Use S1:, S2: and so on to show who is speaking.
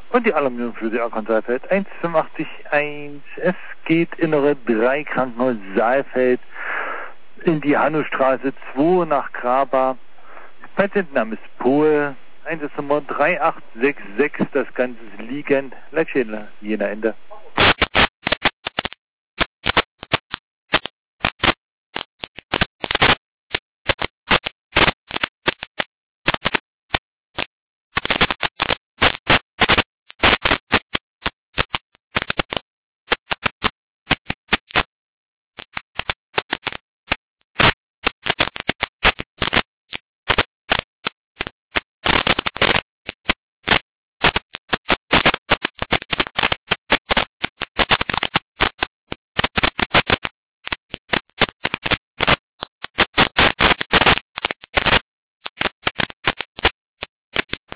S1: Und die Alarmierung für die Arkon Saalfeld 185.1. Es geht innere 3 Krankenhaus Saalfeld in die Hannostraße 2 nach Graba. Patientenname ist Pohl. Einsatznummer 3866. Das Ganze ist liegend. Leitschädler, jener Ende.